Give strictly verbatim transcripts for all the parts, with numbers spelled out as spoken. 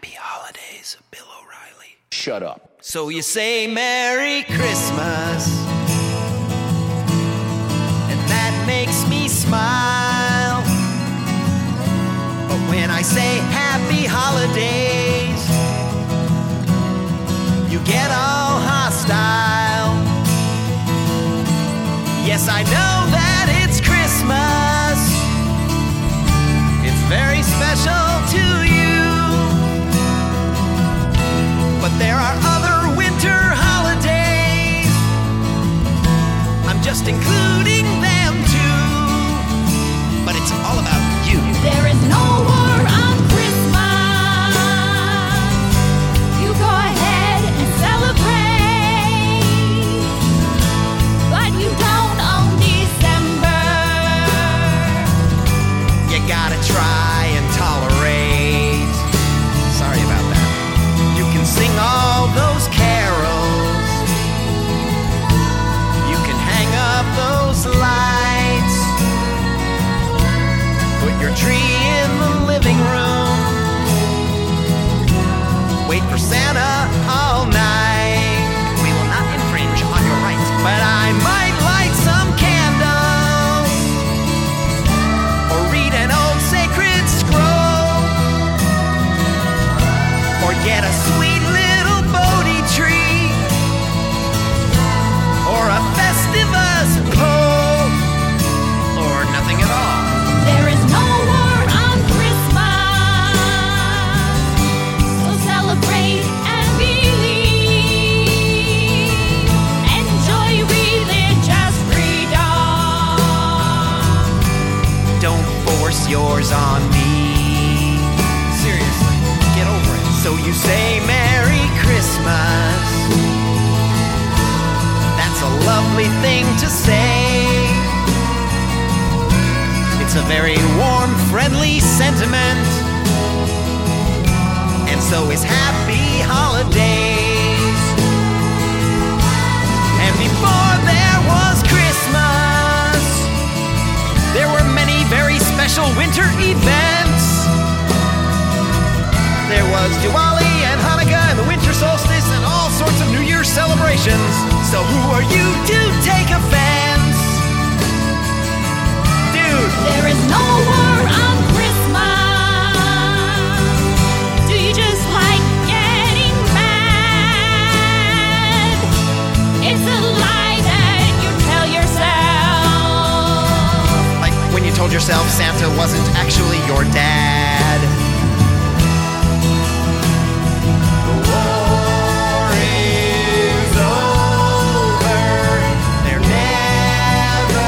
Happy holidays, Bill O'Reilly. Shut up. So you say Merry Christmas, and that makes me smile. But when I say Happy Holidays, you get all hostile. Yes, I know that it's Christmas. It's very special to you. But there are other winter holidays. I'm just including them too. But it's all about you. There is no war on Christmas. You go ahead and celebrate. But you don't own December. You gotta try and tolerate. Sorry about that. You can sing all those carols. You can hang up those lights. Put your tree in the living room. Wait for Santa all night. We will not infringe on your rights, but I might light some candles or read an old sacred scroll or get a sweet little Bodhi tree or a Festivus pole or nothing at all. There is no war on Christmas. So celebrate and believe. Enjoy religious freedom. Don't force yours on me. Seriously, get over it. So you say Merry Christmas. That's a lovely thing to say. It's a very warm, friendly sentiment. And so is Happy Holidays. And before there was Christmas, there were many very special winter events. There was Diwali and Hanukkah and the winter solstice and all sorts of New Year's celebrations. So who are you to take offense? Dude, There is no war on Christmas. Do you just like getting mad? It's a lie that you tell yourself. like when you told yourself Santa wasn't actually your dad. The war is over. There never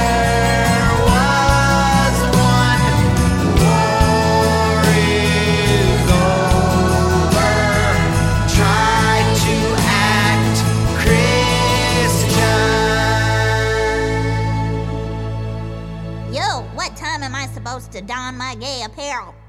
was one. The war is over. Try to act Christian. Yo, what time am I supposed to don my gay apparel?